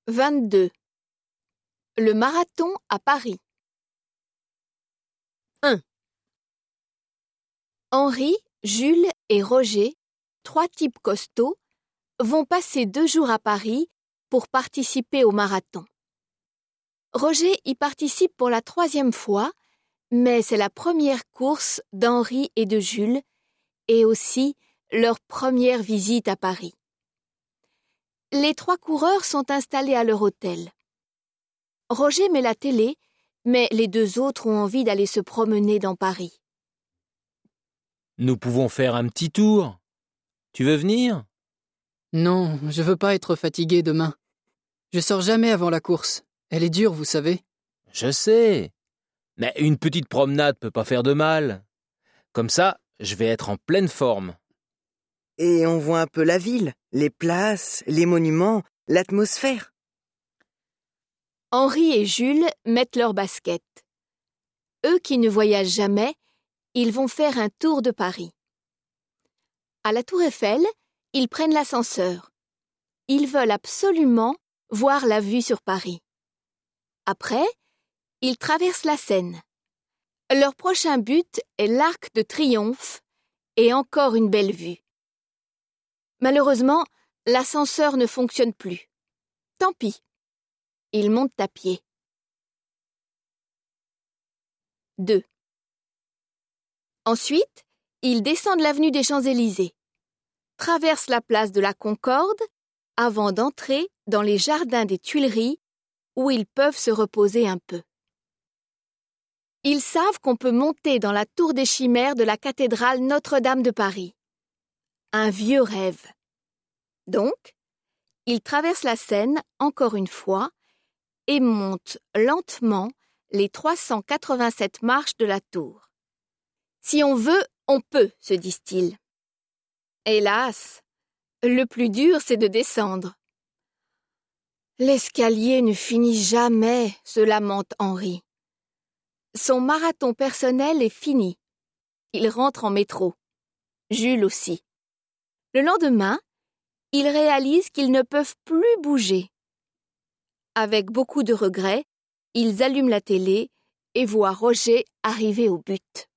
22. Le marathon à Paris. 1. Henri, Jules et Roger, 3 types costauds, vont passer 2 jours à Paris pour participer au marathon. Roger y participe pour la 3e fois, mais c'est la première course d'Henri et de Jules et aussi leur première visite à Paris. Les 3 coureurs sont installés à leur hôtel. Roger met la télé, mais les 2 autres ont envie d'aller se promener dans Paris. Nous pouvons faire un petit tour. Tu veux venir ? Non, je veux pas être fatigué demain. Je sors jamais avant la course. Elle est dure, vous savez. Je sais. Mais une petite promenade peut pas faire de mal. Comme ça, je vais être en pleine forme. Et on voit un peu la ville, les places, les monuments, l'atmosphère. Henri et Jules mettent leurs baskets. Eux qui ne voyagent jamais, ils vont faire un tour de Paris. À la Tour Eiffel, ils prennent l'ascenseur. Ils veulent absolument voir la vue sur Paris. Après, ils traversent la Seine. Leur prochain but est l'Arc de Triomphe et encore une belle vue. Malheureusement, l'ascenseur ne fonctionne plus. Tant pis. Ils montent à pied. 2. Ensuite, ils descendent l'avenue des Champs-Élysées, traversent la place de la Concorde avant d'entrer dans les jardins des Tuileries où ils peuvent se reposer un peu. Ils savent qu'on peut monter dans la tour des Chimères de la cathédrale Notre-Dame de Paris. Un vieux rêve. Donc, ils traversent la Seine encore une fois et montent lentement les 387 marches de la tour. Si on veut, on peut, se disent-ils. Hélas, le plus dur, c'est de descendre. L'escalier ne finit jamais, se lamente Henri. Son marathon personnel est fini. Il rentre en métro. Jules aussi. Le lendemain, ils réalisent qu'ils ne peuvent plus bouger. Avec beaucoup de regrets, ils allument la télé et voient Roger arriver au but.